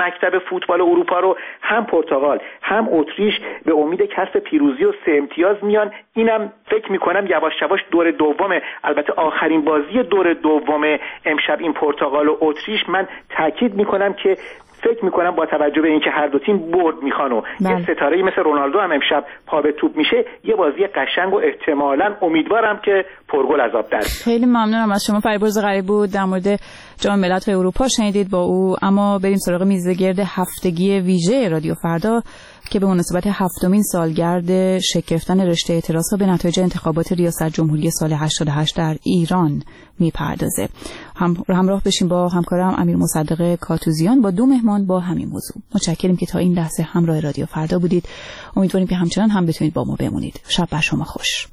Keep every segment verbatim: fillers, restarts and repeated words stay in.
مکتب فوتبال اروپا رو هم پرتغال هم اتریش به امید کسب پیروزی و سه امتیاز میان. اینم فکر میکنم یواش یواش دور دوم، البته آخرین بازی دور دوم امشب این پرتغال و اتریش، من تاکید میکنم که فکر میکنم با توجه به اینکه هر دو تیم برد میخوان و یه ستاره‌ای مثل رونالدو هم امشب پا به توپ میشه، یه بازی قشنگ و احتمالاً امیدوارم که پرگل از آب در. خیلی ممنونم از شما. فریبرز غریب بود در مورد جام ملت‌های اروپا شنیدید با او. اما بریم سراغ میزگرد هفتگی ویژه رادیو فردا که به مناسبت هفتمین سالگرد شکل گرفتن رشته اعتراضها به نتایج انتخابات ریاست جمهوری سال هشتاد و هشت در ایران میپردازه. هم همراه بشیم با همکارم امیر مصدق کاتوزیان با دو مهمان با همین موضوع. متشکریم که تا این لحظه همراه رادیو فردا بودید. امیدواریم که همچنان هم بتونید با ما بمونید. شب بر شما خوش.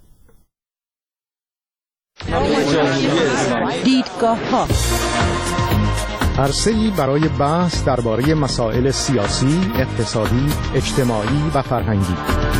دیدگاه‌ها عرصه‌ای برای بحث درباره مسائل سیاسی، اقتصادی، اجتماعی و فرهنگی.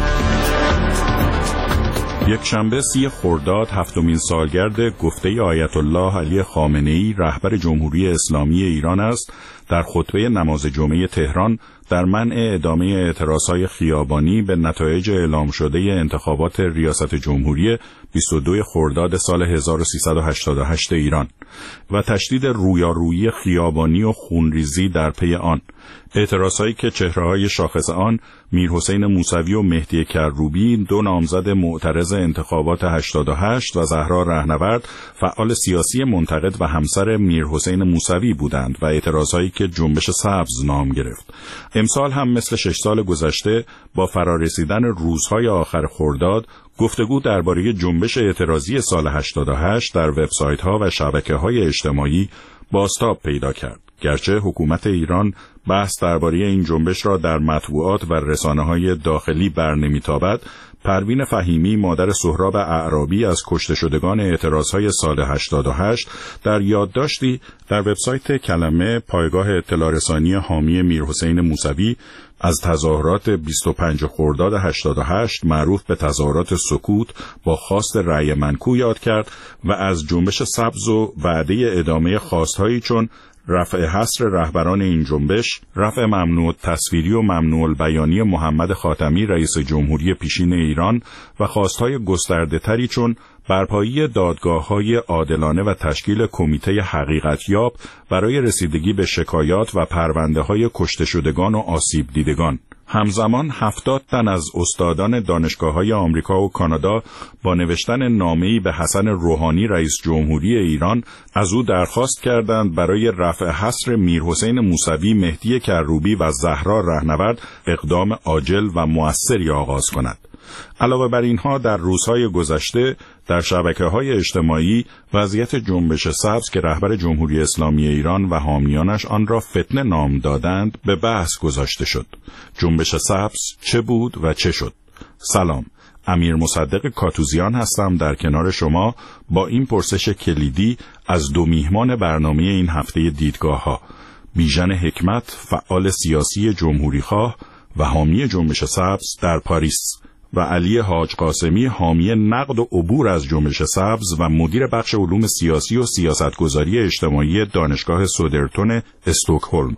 یک شنبه سی خرداد هفتمین سالگرد گفته آیت الله علی خامنه‌ای رهبر جمهوری اسلامی ایران است. در خطبه نماز جمعه تهران در منع ادامه اعتراضهای خیابانی به نتایج اعلام شده انتخابات ریاست جمهوری بیست و دو خرداد سال هزار و سیصد و هشتاد و هشت ایران و تشدید رویارویی خیابانی و خونریزی در پی آن، اعتراضهایی که چهره‌های شاخص آن میرحسین موسوی و مهدی کروبی، دو نامزد معترض انتخابات هشتاد و هشت، و زهرا رهنورد، فعال سیاسی منتقد و همسر میرحسین موسوی بودند و اعتراضهایی که جنبش سبز نام گرفت. امسال هم مثل شش سال گذشته با فرارسیدن روزهای آخر خرداد، گفتگو درباره جنبش اعتراضی سال هشتاد و هشت در وبسایت‌ها و شبکه‌های اجتماعی بازتاب پیدا کرد. گرچه حکومت ایران بحث درباره این جنبش را در مطبوعات و رسانه‌های داخلی برنمی‌تابد، پروین فهیمی مادر سهراب اعرابی از کشته شدگان اعتراضهای سال هشتاد و هشت در یادداشتی در وبسایت کلمه پایگاه اطلاع رسانی حامی میرحسین موسوی از تظاهرات بیست و پنج خرداد هشتاد و هشت معروف به تظاهرات سکوت با خواست رأی منکو یاد کرد و از جنبش سبز و وعده ادامه خواستهایی چون رفع حصر رهبران این جنبش، رفع ممنوع تصویری و ممنوع بیانی محمد خاتمی رئیس جمهوری پیشین ایران و خواستهای گسترده تری چون برپایی دادگاه‌های عادلانه و تشکیل کمیته حقیقتیاب برای رسیدگی به شکایات و پرونده‌های کشته شدگان و آسیب دیدگان. همزمان هفتاد تن از استادان دانشگاه‌های آمریکا و کانادا با نوشتن نامه‌ای به حسن روحانی رئیس جمهوری ایران از او درخواست کردند برای رفع حصر میرحسین موسوی، مهدی کروبی و زهرا رهنورد اقدام عاجل و مؤثری آغاز کند. علاوه بر اینها در روزهای گذشته در شبکه‌های اجتماعی وضعیت جنبش سبز که رهبر جمهوری اسلامی ایران و حامیانش آن را فتنه نام دادند به بحث گذاشته شد. جنبش سبز چه بود و چه شد؟ سلام، امیر مصدق کاتوزیان هستم در کنار شما با این پرسش کلیدی از دو میهمان برنامه این هفته دیدگاه‌ها، بیژن حکمت، فعال سیاسی جمهوری‌خواه و حامی جنبش سبز در پاریس، و علی حاج قاسمی، حامی نقد و عبور از جنبش سبز و مدیر بخش علوم سیاسی و سیاستگذاری اجتماعی دانشگاه سودرتون استکهلم.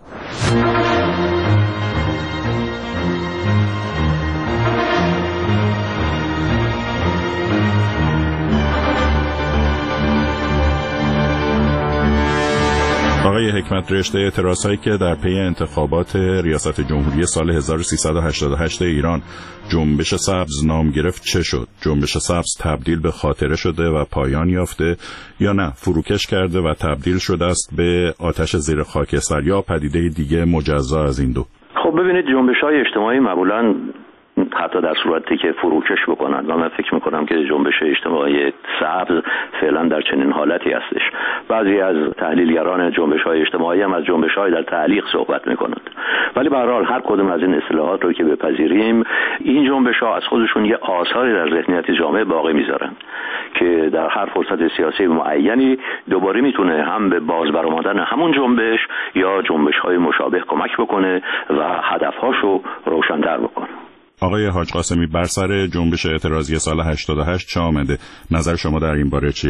آقای حکمت، رشته اعتراضهایی که در پی انتخابات ریاست جمهوری سال هزار و سیصد و هشتاد و هشت ایران جنبش سبز نام گرفت چه شد؟ جنبش سبز تبدیل به خاطره شده و پایان یافته یا نه فروکش کرده و تبدیل شده است به آتش زیر خاکستر یا پدیده دیگه مجزا از این دو؟ خب ببینید، جنبش‌های اجتماعی معمولاً حتی در صورتی که فروکش بکنند و من فکر میکنم که جنبش اجتماعی سبز فعلا در چنین حالتی هستش. بعضی از تحلیلگران جنبش‌های اجتماعی هم از جنبش‌های در تعلیق صحبت میکنند، ولی به هر حال هر کدوم از این اصطلاحات رو که بپذیریم، این جنبش‌ها از خودشون یه آثاری در ذهنیت جامعه باقی میذارن که در هر فرصت سیاسی معینی دوباره میتونه هم به بازبرآمدن همون جنبش یا جنبش‌های مشابه کمک بکنه و هدف‌هاشو روشن‌تر بکنه. آقای حاج قاسمی، بر سر جنبش اعتراضی سال هشتاد و هشت چه آمده؟ نظر شما در این باره چیه؟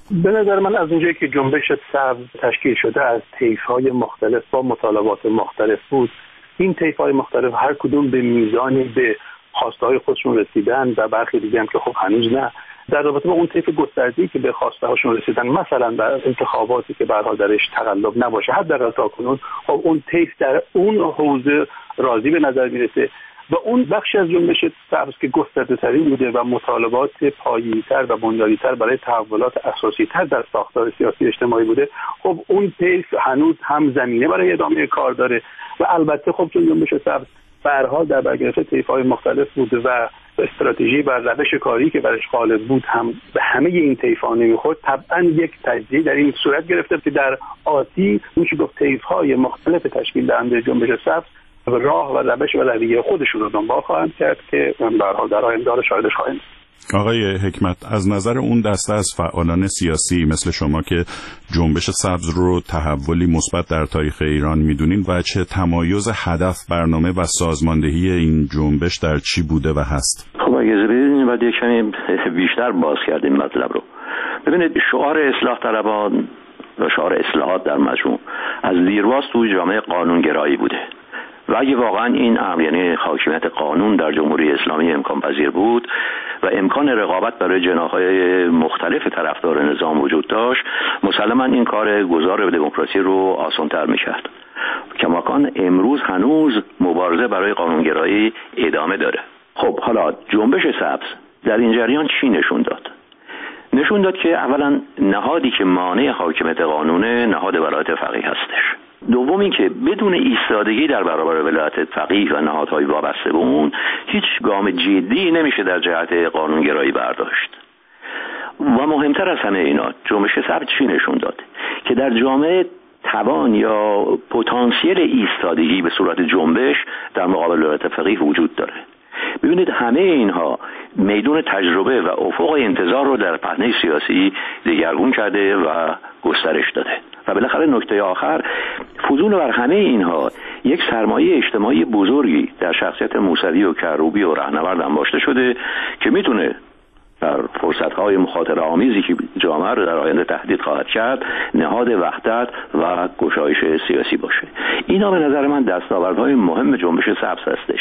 به نظر من از اونجایی که جنبش سبز تشکیل شده از طیف‌های مختلف با مطالبات مختلف بود، این طیف‌های مختلف هر کدوم به میزانی به خواسته‌های خودشون رسیدن و برخی دیگه هم که خب هنوز نه. در رابطه با اون طیف گسترده‌ای که به خواسته هاشون رسیدن، مثلا در انتخاباتی که به هر حال درش تقلب نباشه، حداقل تاکنون خب اون طیف در اون حوزه راضی به نظر میرسه و اون بخشی از جنبش سبز که گسترده‌ترین بوده و مطالبات پایه‌تر و بنیادی‌تر برای تحولات اساسی‌تر در ساختار سیاسی اجتماعی بوده، خب اون طیف هنوز هم زمینه برای ادامه کار داره و البته خب چون جنبش سبز به هر حال در برگرفته طیف‌های مختلف بوده و استراتژی و روش کاری که برش غالب بود هم به همه این طیف‌ها نمیخورد، طبعاً یک تجزیه در این صورت گرفته که در آتی میشه گفت طیف‌های مختلف تشکیل دهنده جنبش سبز راه و روش و رویه خودشون رو دنبال خواهند کرد که به هر حال در آینده رو شاهدش خواهیم. آقای حکمت، از نظر اون دسته از فعالان سیاسی مثل شما که جنبش سبز رو تحولی مثبت در تاریخ ایران میدونین، و چه تمایز هدف، برنامه و سازماندهی این جنبش در چی بوده و هست؟ خب اگه ببینید باید یک کمی بیشتر باز کردیم مطلب رو. ببینید شعار اصلاح طلبان و شعار اصلاحات در مجموع از دیرباز توی جامعه قانونگرایی بوده و اگه واقعا این امر یعنی حاکمیت قانون در جمهوری اسلامی امکان پذیر بود و امکان رقابت برای جناح‌های مختلف طرفدار نظام وجود داشت، مسلماً این کار گذار به دموکراسی رو آسان‌تر می‌کرد. کماکان امروز هنوز مبارزه برای قانونگرایی ادامه داره. خب حالا جنبش سبز در این جریان چی نشون داد؟ نشون داد که اولا نهادی که مانع حاکمیت قانونه نهاد ولایت فقیه هستش. دوم این که بدون ایستادگی در برابر ولایت فقیه و نهادهای وابسته به اون هیچ گام جدی نمیشه در جهت قانونگرایی برداشت. و مهمتر از همه اینا جنبش سبز چی نشون داد؟ که در جامعه توان یا پتانسیل ایستادگی به صورت جنبش در مقابل ولایت فقیه وجود داره. ببینید همه اینها میدون تجربه و افق انتظار رو در پهنه سیاسی دگرگون کرده و گسترش داده. و بالاخره نکته آخر، فزون بر همه اینها یک سرمایه اجتماعی بزرگی در شخصیت موسوی و کروبی و رهنورد انباشته شده که میتونه در فرصت‌های مخاطره آمیزی که جامعه رو در آینده تهدید خواهد کرد نهاد وحدت و گشایش سیاسی باشه. اینا به نظر من دستاوردهای مهم جنبش سبز هستش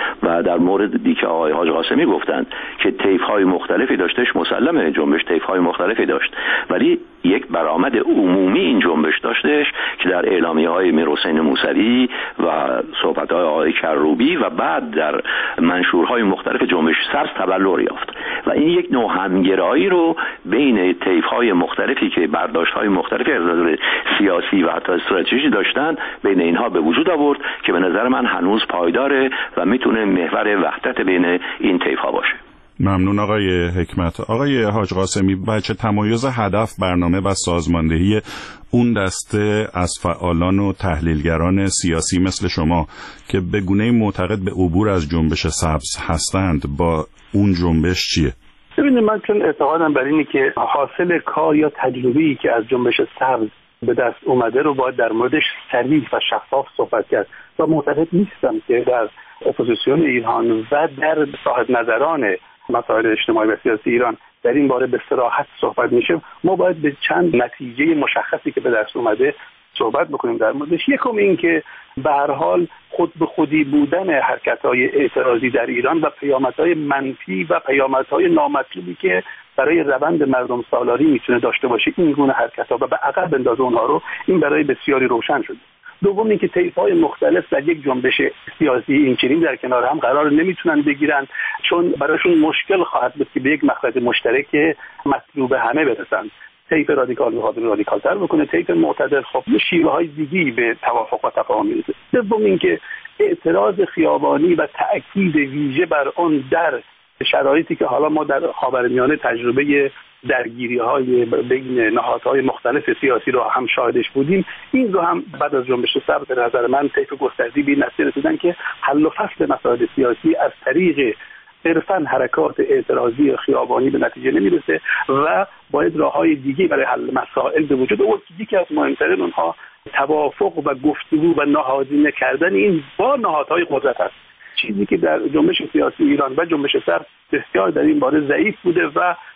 و در مورد دیگه آقای حاج قاسمی گفتند که طیف‌های مختلفی داشتش. مسلمه جنبش طیف‌های مختلفی داشت، ولی یک برآمد عمومی این جنبش داشتش که در اعلامیه‌های میرحسین موسوی و صحبت‌های آقای کروبی و بعد در منشورهای مختلف جنبش سبز تبلور یافت و این یک نوع همگرایی رو بین طیف‌های مختلفی که برداشت‌های مختلفی از نظر سیاسی و حتی استراتژی داشتن بین اینها به وجود آورد که به نظر من هنوز پایداره و میتونه محور وحدت بین این طیف‌ها باشه. ممنون آقای حکمت. آقای حاج قاسمی، بچه تمایز هدف، برنامه و سازماندهی اون دسته از فعالان و تحلیلگران سیاسی مثل شما که به گونه‌ای معتقد به عبور از جنبش سبز هستند با اون جنبش چیه؟ ببینید من چون اعتقادم بر اینه که حاصل کار یا تجربه‌ای که از جنبش سبز به دست اومده رو باید در موردش صریح و شفاف صحبت کرد و معتقد نیستم که در اپوزیسیون ایران و در صاحب نظران مسائل اجتماعی و سیاسی ایران در این باره به صراحت صحبت میشه. ما باید به چند نتیجه مشخصی که به دست اومده صحبت بکنیم در موردش. یکم این که به هر حال خود به خودی بودن حرکت‌های اعتراضی در ایران و پیامدهای منفی و پیامدهای نامطلوبی که برای روند مردم سالاری میتونه داشته باشه این گونه حرکت‌ها و به عقب بندازه اونها رو، این برای بسیاری روشن شده. دوم اینکه طیف‌های مختلف در یک جنبش سیاسی اینچنین در کنار هم قرار نمیتونن بگیرن، چون براشون مشکل خواهد بود که به یک مخرج مشترک مطلوب همه برسن. طیف رادیکال میخواد رادیکال‌تر بکنه، طیف معتدل خب شیوه‌های دیگه‌ای به توافق و تفاهم میرسه. سوم اینکه اعتراض خیابانی و تأکید ویژه بر اون در شرایطی که حالا ما در خاورمیانه تجربه درگیری‌های بین نهادهای مختلف سیاسی رو هم شاهدش بودیم، این رو هم بعد از جنبش سبز به نظر من طیف گسترده‌ای به نتیجه رسیدن که حل و فصل مسائل سیاسی از طریق صرفاً حرکات اعتراضی خیابانی به نتیجه نمیرسه و باید راه‌های دیگه برای حل مسائل به وجود آورد. یکی از مهمترین اونها توافق و گفتگو و نهادینه کردن این با نهادهای قدرت است، چیزی که در جنبش سیاسی ایران و جنبش سبز بسیار در این باره ضعیف بوده و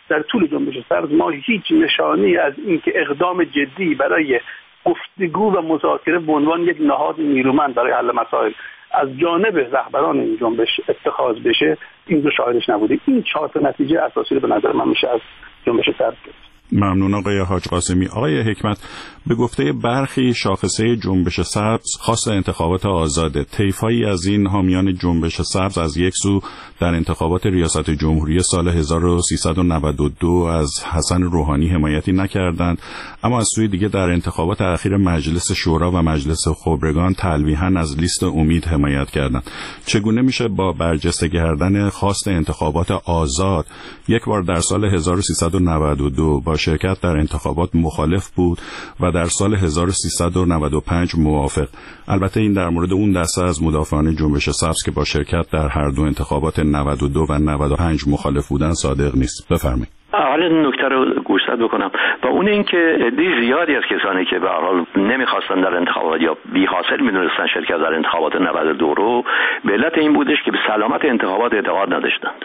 در طول جنبش سبز ما هیچ نشانی از اینکه اقدام جدی برای گفتگو و مذاکره به عنوان یک نهاد نیرومند برای حل مسائل از جانب رهبران این جنبش اتخاذ بشه، این رو شاهدش نبوده. این چهار تا نتیجه اساسی رو به نظر من میشه از جنبش سبز گرفت. ممنون آقای حاج قاسمی. آقای حکمت، به گفته برخی شاخصه جنبش سبز خواست انتخابات آزاده. طیف‌هایی از این حامیان جنبش سبز از یک سو در انتخابات ریاست جمهوری سال هزار و سیصد و نود و دو از حسن روحانی حمایتی نکردند، اما از سوی دیگه در انتخابات اخیر مجلس شورا و مجلس خبرگان تلویحاً از لیست امید حمایت کردند. چگونه میشه با برجسته کردن خواست انتخابات آزاد یک بار در سال هزار و سیصد و نود و دو با شرکت در انتخابات مخالف بود و در سال هزار و سیصد و نود و پنج موافق؟ البته این در مورد اون دسته از مدافعان جنبش سبز که با شرکت در هر دو انتخابات نود و دو و نود و پنج مخالف بودن صادق نیست. بفرمایید. حالا این نکته رو گوشزد بکنم و اون این که عده زیادی از کسانی که به هر حال نمیخواستن در انتخابات یا بی حاصل میدونستن شرکت در انتخابات نود و دو رو، به علت این بودش که به سلامت انتخابات اعتقاد نداشتند.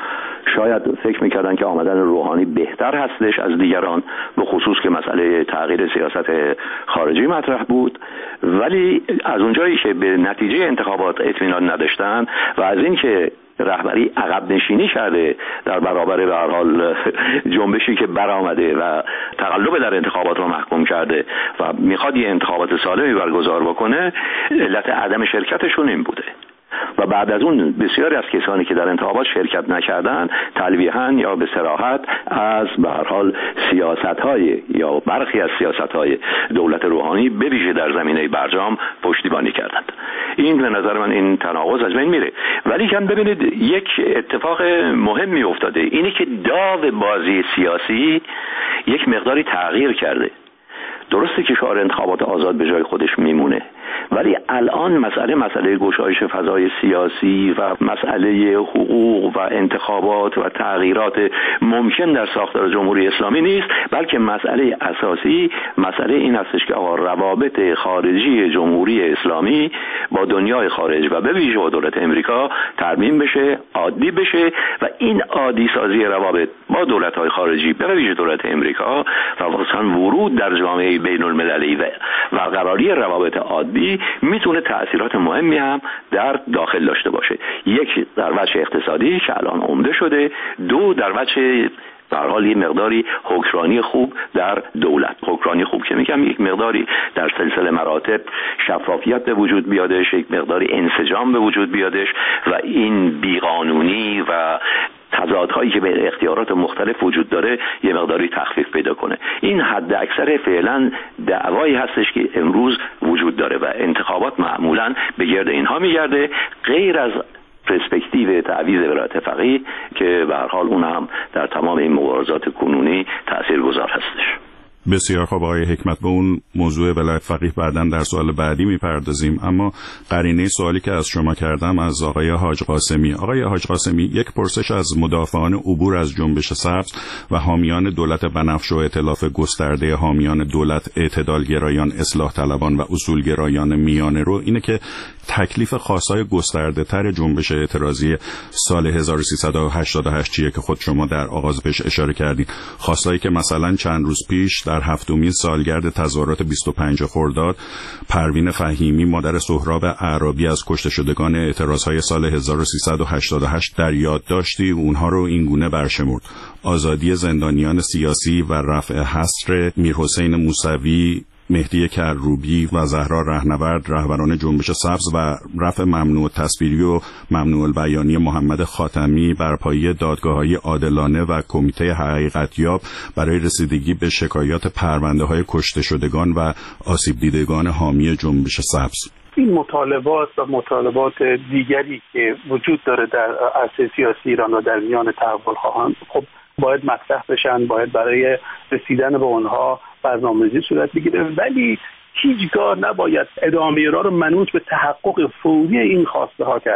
شاید فکر میکردن که آمدن روحانی بهتر هستش از دیگران، به خصوص که مسئله تغییر سیاست خارجی مطرح بود، ولی از اونجایی که به نتیجه انتخابات اطمینان نداشتن و از این که رهبری عقب نشینی کرده در برابر به هر حال جنبشی که برآمده و تقلب در انتخابات رو محکوم کرده و میخواد یه انتخابات سالمی برگزار بکنه، علت عدم شرکتشون این بوده. و بعد از اون بسیاری از کسانی که در انتخابات شرکت نکردند تلویحاً یا به صراحت از به هر حال سیاست‌های یا برخی از سیاست‌های دولت روحانی به ویژه در زمینه برجام پشتیبانی کردند. این به نظر من این تناقض از بین میره. ولی کن ببینید یک اتفاق مهمی افتاده، اینی که داو بازی سیاسی یک مقداری تغییر کرده. درسته که شعار انتخابات آزاد به جای خودش میمونه، ولی الان مسئله مسئله گشایش فضای سیاسی و مسئله حقوق و انتخابات و تغییرات ممکن در ساختار جمهوری اسلامی نیست، بلکه مسئله اساسی مسئله این هستش که آقا روابط خارجی جمهوری اسلامی با دنیای خارج و به ویژه با دولت امریکا ترمیم بشه، عادی بشه و این عادی سازی روابط با دولت‌های خارجی به ویژه دولت امریکا و واسه ورود در جامعه بین المللی و برقراری روابط عادی میتونه تأثیرات مهمی هم در داخل داشته باشه. یک در وجه اقتصادی که الان عمده شده، دو در وجه به هر حال یک مقداری حکمرانی خوب در دولت. حکمرانی خوب که میگم یک مقداری در سلسله مراتب شفافیت به وجود بیادش، یک مقداری انسجام به وجود بیادش و این بیقانونی و تضادهایی که بین اختیارات مختلف وجود داره یه مقداری تخفیف پیدا کنه. این حد اکثر فعلا دعوایی هستش که امروز وجود داره و انتخابات معمولا به گرد اینها میگرده، غیر از پرسپکتیو تعویض ولایت فقیه که به هر حال اون هم در تمام این مبارزات کنونی تاثیرگذار هستش. بسیار خوب آقای حکمت، به اون موضوع ولایت فقیه بعداً در سوال بعدی میپردازیم، اما قرینه سوالی که از شما کردم از آقای حاج قاسمی. آقای حاج قاسمی، یک پرسش از مدافعان عبور از جنبش سبز و حامیان دولت بنفش و ائتلاف گسترده حامیان دولت، اعتدالگرایان، اصلاح طلبان و اصولگرایان میانه رو اینه که تکلیف خاصای گسترده تر جنبش اعتراضی سال هزار و سیصد و هشتاد و هشت چیه که خود شما در آغاز بهش اشاره کردین، خاصایی که مثلا چند روز پیش در هفتمین سالگرد تظاهرات بیست و پنج خرداد پروین فهیمی مادر سهراب اعرابی از کشته شدگان اعتراضهای سال هزار و سیصد و هشتاد و هشت در یاد داشتی، اونها رو این گونه برشمرد: آزادی زندانیان سیاسی و رفع حصر میرحسین موسوی، مهدی کروبی و زهرا رهنورد رهبران جنبش سبز و رفع ممنوع تصویری و ممنوع البیانی محمد خاتمی، برپایی دادگاه‌های عادلانه و کمیته حقیقتیاب برای رسیدگی به شکایات پرونده‌های کشته شدگان و آسیب دیدگان حامی جنبش سبز. این مطالبات و مطالبات دیگری که وجود داره در عرصه سیاسی ایران و در میان تحولخواهان خب باید مطرح بشن، باید برای رسیدن به اونها برنامه‌ریزی صورت بگیره، ولی هیچگاه نباید ادامه را رو منوط به تحقق فوری این خواسته ها کرد.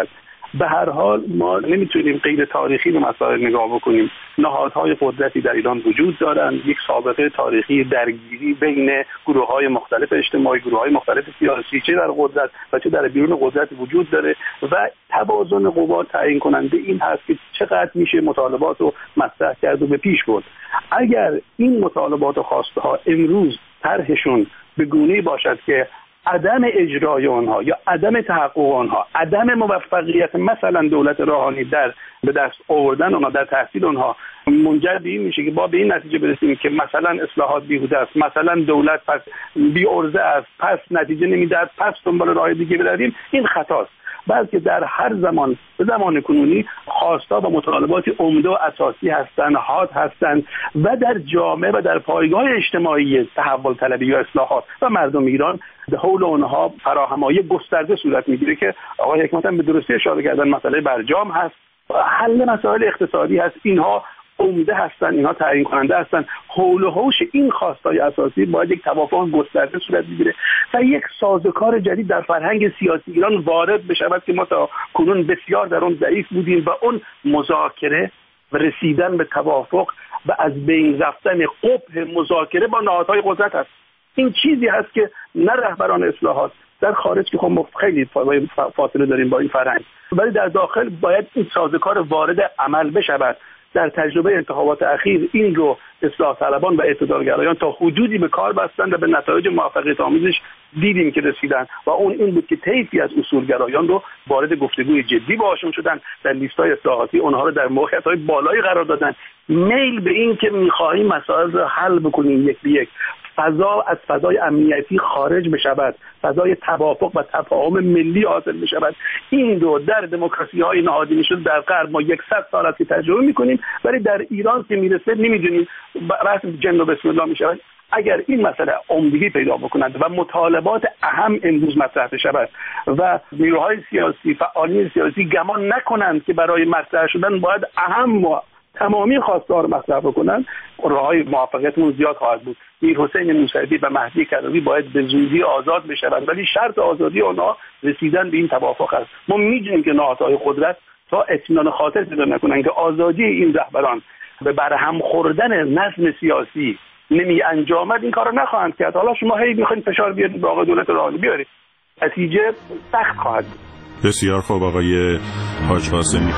به هر حال ما نمیتونیم غیر تاریخی به مسائل نگاه بکنیم. نهادهای قدرتی در ایران وجود دارند، یک سابقه تاریخی درگیری بین گروه‌های مختلف اجتماعی، گروه‌های مختلف سیاسی، چه در قدرت و چه در بیرون قدرت وجود داره و توازن قوا تعیین کننده این هست که چقدر میشه مطالبات رو مطرح کرد و به پیش برد. اگر این مطالبات و خواسته ها امروز طرحشون به گونه‌ای باشد که عدم اجرای آنها یا عدم تحقق آنها، عدم موفقیت مثلا دولت روحانی در به دست آوردن آنها، در تحصیل آنها منجر به این میشه که با به این نتیجه برسیم که مثلا اصلاحات بیهوده است، مثلا دولت پس بی عرضه است، پس نتیجه نمیدهد، پس دنبال راه دیگه برویم، این خطاست. بلکه در هر زمان به زمان کنونی خواستا و مطالبات عمده و اساسی هستند، حاد هستند و در جامعه و در پایگاه اجتماعی تحول طلبی و اصلاحات و مردم ایران به حول اونها فراهمایی گسترده صورت میگیره که آقای حکمت هم به درستی اشاره کردن. مسئله برجام هست، حل مسائل اقتصادی هست، اینها عمده هستن، اینها تعیین کننده هستن. حول و حوش این خواستای اساسی باید یک توافق گسترده صورت بگیره و یک سازوکار جدید در فرهنگ سیاسی ایران وارد بشود که ما تا کنون بسیار در اون ضعیف بودیم و اون مذاکره و رسیدن به توافق و از بین رفتن قبح مذاکره با نهادهای قدرت است. این چیزی هست که نه رهبران اصلاحات در خارج که خب خیلی فاصله داریم با این فرهنگ، ولی در داخل باید این سازوکار وارد عمل بشود. در تجربه انتخابات اخیر این رو اصلاح طلبان و اعتدالگرایان تا حدودی به کار بستند و به نتایج موفقیت آمیزش دیدیم که رسیدن و اون این بود که طیفی از اصولگرایان رو وارد گفتگوی جدی باهاشون شدن، در لیست‌های اصلاحاتی اونها رو در موقعیت‌های بالایی قرار دادن. میل به این که می‌خواهیم مسائل رو حل بکنیم یک به یک، فضا از فضای امنیتی خارج بشود، فضای توافق و تفاهم ملی حاصل بشود. این رو در دموکراسی‌های نهادینه شده در غرب ما صد سال است که تجربه می‌کنیم، ولی در ایران که میرسه نمی‌دونیم رسم جن و بسم الله می‌شود. اگر این مسئله عمدگی پیدا بکنند و مطالبات اهم امروز مطرح بشود و نیروهای سیاسی، فعالین سیاسی گمان نکنند که برای مطرح شدن باید اهم و تمامی خواستار رو مطرح بکنن، راههای موفقیتمون زیاد خواهد بود. میر حسین موسوی و مهدی کروی باید به زودی آزاد بشوند، ولی شرط آزادی آنها رسیدن به این توافق است. ما می‌دونیم که نهادهای قدرت تا اطمینان خاطر پیدا نکنن که آزادی این رهبران به برهم خوردن نظم سیاسی نمی انجامد، این کارو نخواهند کرد. حالا شما هی می‌خواید فشار بیارید به آقای دولت روحانی بیارید، نتیجه سخت خواهد بود. بسیار خوب آقای حاج قاسمی.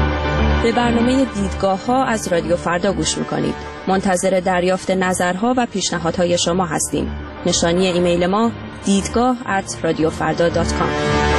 به برنامه دیدگاه ها از رادیو فردا گوش میکنید. منتظر دریافت نظرها و پیشنهادهای شما هستیم. نشانی ایمیل ما دیدگاه ات رادیو فردا دات کام.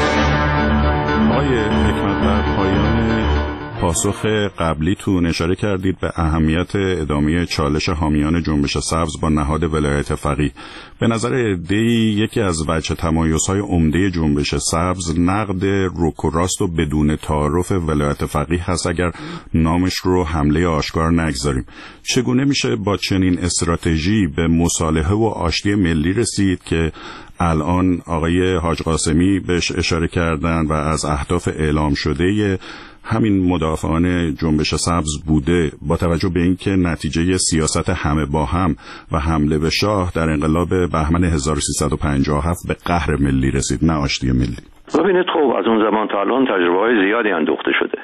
آقای حکمت، در پایان پاسخ قبلیتون اشاره کردید به اهمیت ادامه چالش حامیان جنبش سبز با نهاد ولایت فقیه. به نظر عده‌ای یکی از وجه تمایزهای عمده جنبش سبز نقد رک و راست و بدون تعارف ولایت فقیه هست، اگر نامش رو حمله آشکار نگذاریم. چگونه میشه با چنین استراتژی به مصالحه و آشتی ملی رسید که الان آقای حاج قاسمی بهش اشاره کردن و از اهداف اعلام شده همین مدافعان جنبش سبز بوده، با توجه به اینکه نتیجه سیاست همه با هم و حمله به شاه در انقلاب بهمن هزار و سیصد و پنجاه و هفت به قهر ملی رسید، نه آشتی ملی؟ ببینید خب از اون زمان تا الان تجربه‌های زیادی اندوخته شده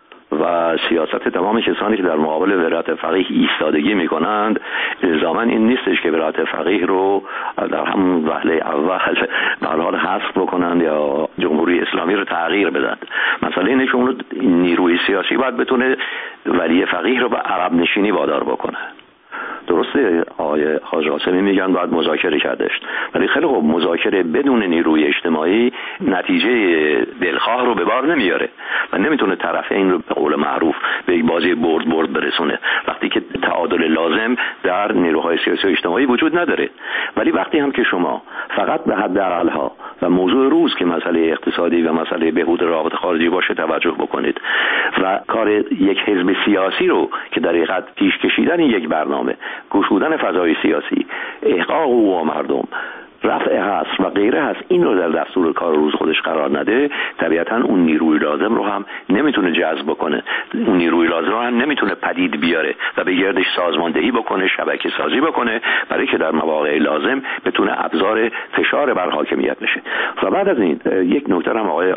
و سیاست تمام کسانی که در مقابل ولایت فقیه ایستادگی میکنند الزاما این نیستش که ولایت فقیه رو در همون وهله اول به هر حال حذف بکنند یا جمهوری اسلامی رو تغییر بدن. مسئله اینه که اون نیروی سیاسی باید بتونه ولی فقیه رو به عقب نشینی وادار بکنه. درسته آقای حاج قاسمی میگن باید مذاکره کردش، ولی خیلی خوب مذاکره بدون نیروی اجتماعی نتیجه دلخواه رو به بار نمیاره و نمیتونه طرفین رو به قول معروف به یک بازی برد برد برسونه وقتی که تعادل لازم در نیروهای سیاسی و اجتماعی وجود نداره. ولی وقتی هم که شما فقط به حداقل‌ها و موضوع روز که مسئله اقتصادی و مسئله بهبود روابط خارجی باشه توجه بکنید و کار یک حزب سیاسی رو که در حقیقت پیش کشیدن یک برنامه، گشودن فضای سیاسی، احقاق حقوق مردم، رفع حصر و غیره هست، این رو در دستور کار روز خودش قرار نده، طبیعتا اون نیروی لازم رو هم نمیتونه جذب بکنه، اون نیروی لازم رو هم نمیتونه پدید بیاره و به گردش سازماندهی بکنه، شبکه سازی بکنه، برای که در مواقع لازم بتونه ابزار فشار بر حاکمیت بشه. و بعد از این یک نکته هم آقای حاج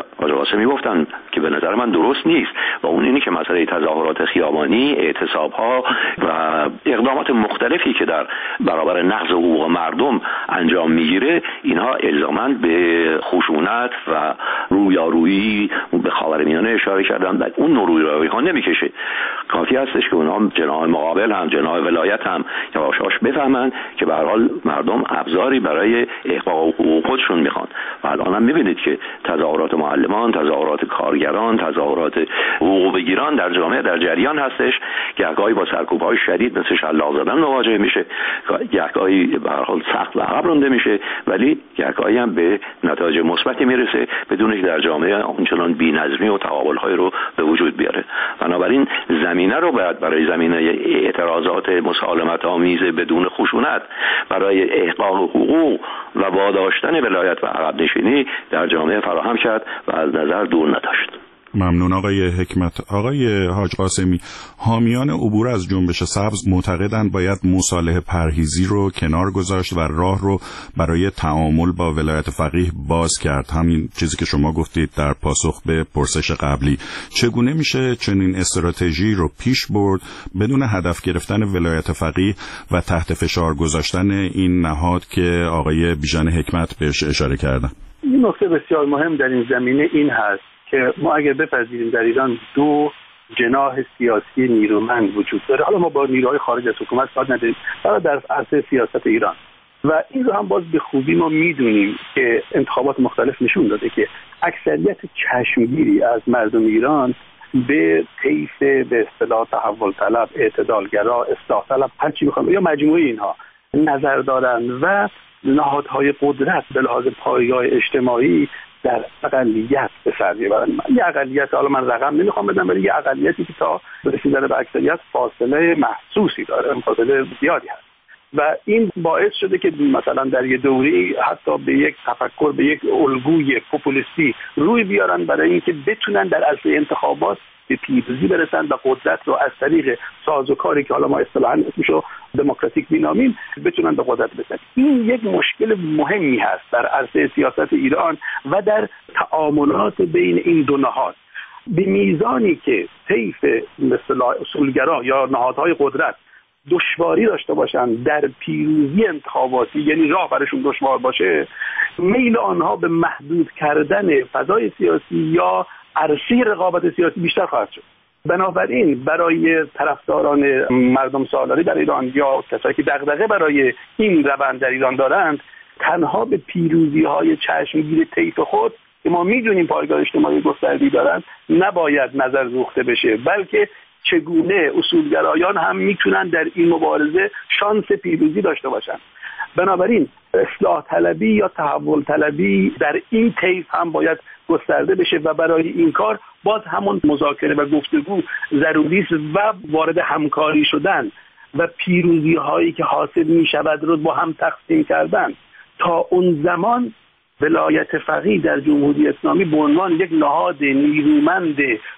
قاسمی گفتن که به نظر من درست نیست و اون اینی که مسئله تظاهرات خیابانی، اعتصاب‌ها و اقدامات مختلفی که در برابر نقض حقوق مردم انجام میگیره، اینها الزاماً به خشونت و رویارویی به خاورمیانه اشاره کردن و اون نوع رویارویی‌ها نمیکشه. کافی هستش که اونها جناح مقابل هم جناح ولایت هم یواش یواش بفهمن که به هر حال مردم ابزاری برای احقاق حقوق خودشون میخوان و الان هم میبینید که تظاهرات معلمان، تظاهرات کارگران، تظاهرات حقوق بگیران در جامعه در جریان هستش. گهگاهی با سرکوب‌های شدید مثل شلاق زدن مواجه میشه، گهگاهی به هر حال سخت و عقب رانده میشه، ولی گهگاهی هم به نتایج مثبتی میرسه بدون که در جامعه اونچنان بی‌نظمی و تقابل‌های رو به وجود بیاره. بنابراین زمینه رو باید برای زمینه اعتراضات مسالمت آمیز بدون خشونت برای احقاق حقوق و واداشتن ولایت و عقب نشینی در جامعه فراهم کرد و از نظر دور نداشت. ممنون آقای حکمت. آقای حاج قاسمی، حامیان عبور از جنبش سبز معتقدند باید مصالحه پرهیزی رو کنار گذاشت و راه رو برای تعامل با ولایت فقیه باز کرد، همین چیزی که شما گفتید در پاسخ به پرسش قبلی. چگونه میشه چنین استراتژی رو پیش برد بدون هدف گرفتن ولایت فقیه و تحت فشار گذاشتن این نهاد که آقای بیژن حکمت بهش اشاره کردن؟ این نکته بسیار مهم در این زمینه این هست که ما اگر بپذیریم در ایران دو جناح سیاسی نیرومند وجود داره، حالا ما با نیروهای خارج از حکومت کار نداریم، حالا در عرصه سیاست ایران و این رو هم باز به خوبی ما میدونیم که انتخابات مختلف نشون داده که اکثریت چشمگیری از مردم ایران به طیف به اصطلاح تحول طلب، اعتدالگرا، اصلاح طلب، هر چی بخوام یا مجموعه اینها نظر دارن و نهادهای قدرت به لحاظ پایگاه اجتماعی در اقلیت به سر میبرن. یه اقلیت، حالا من رقم نمیخوام بدم، ولی یه اقلیتی که تا رسیدن به اکثریت فاصله محسوسی داره، فاصله زیادی هست و این باعث شده که مثلا در یه دوری حتی به یک تفکر، به یک الگوی پوپولیستی روی بیارن برای اینکه بتونن در عرصه انتخابات به پیروزی برسن و قدرت رو از طریق سازوکاری که حالا ما اصطلاحاً اسمشو دموکراتیک مینامیم بتونن به قدرت برسن. این یک مشکل مهمی هست در عرصه سیاست ایران و در تعاملات بین این دو نهاد. به میزانی که طیف مثلا اصولگرا یا نهادهای قدرت دشواری داشته باشن در پیروزی انتخاباتی، یعنی راه برشون دشوار باشه، میل آنها به محدود کردن فضای سیاسی یا عرصه رقابت سیاسی بیشتر خواهد شد. بنابراین برای طرفداران مردم سالاری در ایران یا کسایی که دغدغه برای این روند در ایران دارند، تنها به پیروزی‌های چشمگیر طیف خود که ما می‌دونیم پایگاه اجتماعی گسترده‌ای دارند نباید نظر دوخته بشه، بلکه چگونه اصولگرایان هم میتونن در این مبارزه شانس پیروزی داشته باشن. بنابراین اصلاح طلبی یا تحول طلبی در این طیف هم باید گسترده بشه و برای این کار باز همون مذاکره و گفتگو ضروری است و وارد همکاری شدن و پیروزی هایی که حاصل می شود رو با هم تقسیم کردن. تا اون زمان ولایت فقیه در جمهوری اسلامی به عنوان یک نهاد نیرومند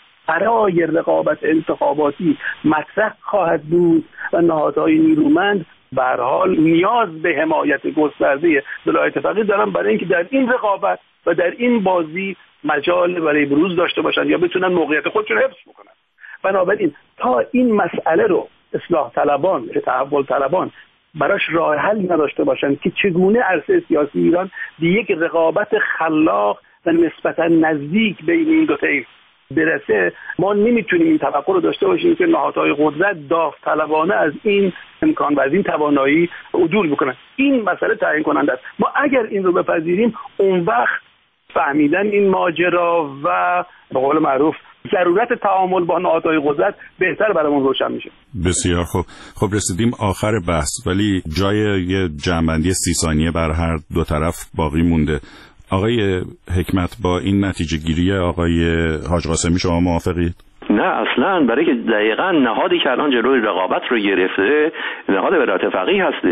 برای رقابت انتخاباتی مطرح خواهد بود و نهادهای نیرومند به هر حال نیاز به حمایت گسترده ولایت فقیه دارن برای اینکه در این رقابت و در این بازی مجال برای بروز داشته باشن یا بتونن موقعیت خودشون حفظ بکنن. بنابراین تا این مسئله رو اصلاح طلبان، تحول طلبان براش راه حل نداشته باشن که چگونه عرصه سیاسی ایران به یک رقابت خلاق و نسبتا نزدیک بین این دو طیف برسه، ما نمیتونیم این توقع رو داشته باشیم که نهادهای قدرت داوطلبانه از این امکان و از این توانایی عدول بکنن. این مسئله تعیین کننده است. ما اگر این رو بپذیریم، اون وقت فهمیدن این ماجرا و به قول معروف ضرورت تعامل با نهادهای قدرت بهتر برامون روشن میشه. بسیار خوب. خب رسیدیم آخر بحث، ولی جای یه جنبندی سی ثانیه بر هر دو طرف باقی مونده. آقای حکمت، با این نتیجه گیری آقای حاج قاسمی شما موافقید؟ نه اصلا، برای که دقیقاً نهادی که الان جلوی رقابت رو گرفته نهاد ولایت فقیه هستش.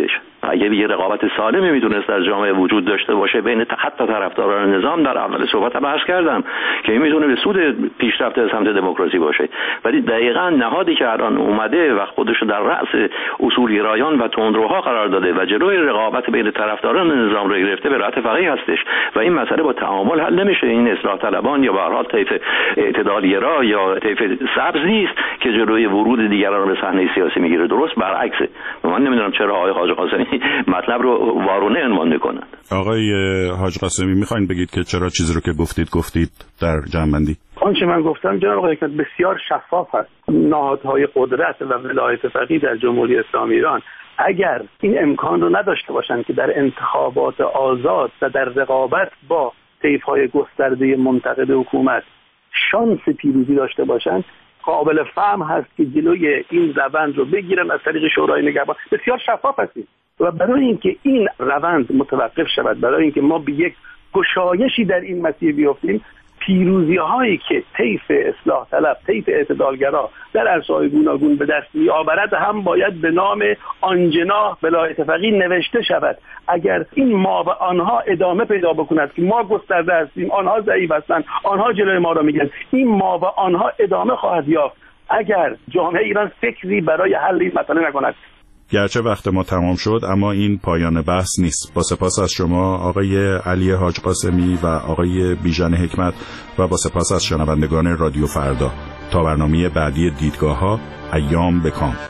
اگه یه رقابت سالمی میتونست در جامعه وجود داشته باشه بین حتی طرفداران نظام، در اول صحبت هم عرض کردم که این میتونه به سود پیشرفت از سمت دموکراسی باشه، ولی دقیقاً نهادی که الان اومده و خودش رو در رأس اصولگرایان و تندروها قرار داده و جلوی رقابت بین طرفداران نظام رو گرفته ولایت فقیه هستش و این مسئله با تعامل حل نمیشه. این اصلاح طلبان یا به هر حال طیف اعتدالگرا یا طیف سبز نیست که جلوی ورود دیگران رو به صحنه سیاسی میگیره، درست برعکسه. من نمیدونم چرا آقای حاج قاسمی مطلب رو وارونه عنوان میکنن. آقای حاج قاسمی میخواین بگید که چرا چیزی رو که گفتید گفتید در جنبندی؟ آنچه من گفتم جناب آقای حکمت بسیار شفاف است. نهادهای قدرت و ولایت فقیه در جمهوری اسلامی ایران اگر این امکان رو نداشته باشند که در انتخابات آزاد و در رقابت با طیف‌های گسترده منتقد حکومت شانس پیروزی داشته باشند، قابل فهم هست که جلوی این روند رو بگیرن از طریق شورای نگهبان. بسیار شفاف هستیم و برای اینکه این روند متوقف شود، برای اینکه ما به یک گشایشی در این مسیر بیافتیم، پیروزی هایی که طیف اصلاح طلب، طیف اعتدالگرا در عرصه‌های گوناگون به دست می‌آورد هم باید به نام آنجناح ولایت فقیه نوشته شود. اگر این ما و آنها ادامه پیدا بکند که ما گسترده هستیم، آنها ضعیف هستند، آنها جلوی ما را میگیرند، این ما و آنها ادامه خواهد یافت اگر جامعه ایران فکری برای حل این مسئله نکند. گرچه وقت ما تمام شد اما این پایان بحث نیست. با سپاس از شما آقای علی حاج قاسمی و آقای بیژن حکمت و با سپاس از شنوندگان رادیو فردا. تا برنامه بعدی دیدگاه‌ها، ایام بکام.